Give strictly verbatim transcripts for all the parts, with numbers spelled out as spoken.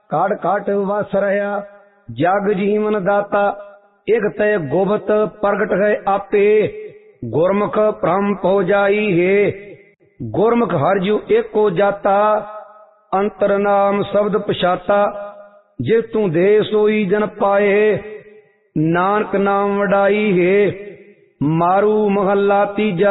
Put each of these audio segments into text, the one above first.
काट काट वस रहा जग जीवन दाता। एक तय गोबत प्रगट है आपे गुरमुख भ्रम पो जाई है। गुरमुख हर जू एको जाता अंतर नाम शब्द पछाता। जे तू दे सोई जन पाए नानक नाम वडाई है। मारू महला तीजा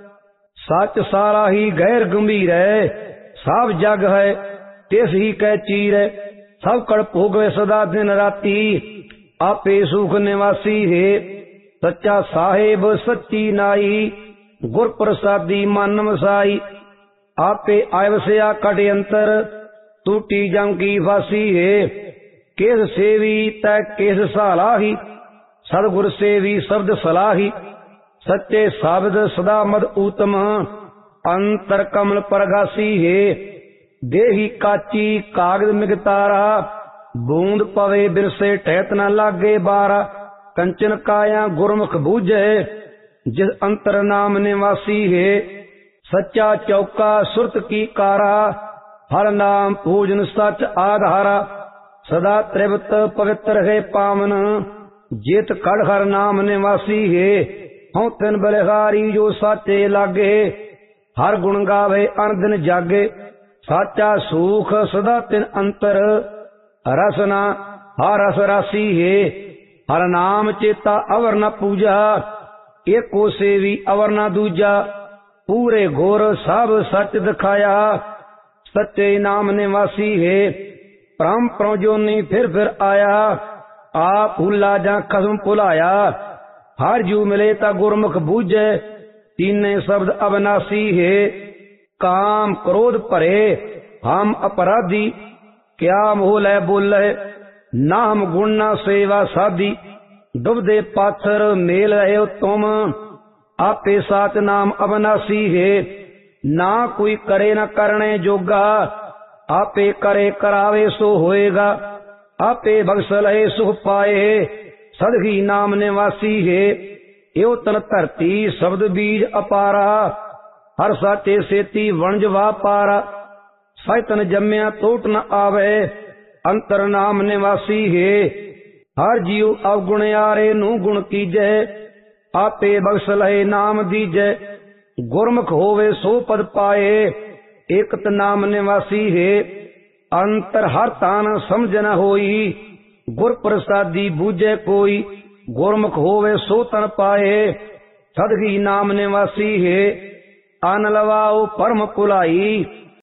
सच सारा ही गैर गंभीर है। सब जग है तिस ही कै चीर है। सब कड़ भोगवे सदा दिन राती आपे सुख निवासी है। सच्चा साहेब सच्ची नाई गुर प्रसादी मन वसाई। आपे आयवसया कट अंतर टूटी जंग की फांसी है। केस सेवी तय केस सालाही सदगुर सेवी शब्द सलाही। सच्चे साबिद सदा मद उत्तम अंतर कमल परगासी है। देही काची कागज मिगतारा बूंद पवे बिरसे ठहत न लागे बारा। कंचन काया गुरमुख बूझे जिस अंतर नाम निवासी है। सच्चा चौका सुरत की कारा हर नाम पूजन सच आधारा। सदा त्रिवत पवित्र है पावन जेत कड़ हर नाम निवासी है। हूँ तिन बलिहारी जो साचे लागे हर गुण गावे अनदिन जागे। साचा सुख सदा तिन अंतर रसना हर रस राशि है। हर नाम चेता अवर न पूजा एको सेवी अवर न दूजा। पूरे घोर सब सच दिखाया सच्चे नाम निवासी है। परम प्रजोनी फिर फिर आया आप भूला जा खसम भुलाया। हर जू मिले ता गुरमुख बूझे तीने शब्द अविनाशी है। काम क्रोध भरे हम अपराधी क्या मोल है बोले ना हम गुण ना सेवा साधी। डुबदे पाथर मेल रहे तुम आपे साच नाम अविनाशी है। ना कोई करे न करने जोगा आपे करे करावे सो होएगा। आपे बख्श लहे सुख पाए सदगी नाम निवासी है। यो तन धरती शब्द बीज अपारा हर साचे सेती वणज वा पारा। सैतन जम्या टोट न आवे अंतर नाम निवासी है। हर जीव अवगुण यारे नू गुण कीजे आपे बख्श लहे नाम दीजे। गुरमुख होवे सो पद पाए एकत नाम निवासी है। अंतर हर तान समझ न होई गुर प्रसादी बूझे कोई। गुरमुख होवे सो तन पाए सदगी नाम निवासी है। अन लवाओ परम कुलाई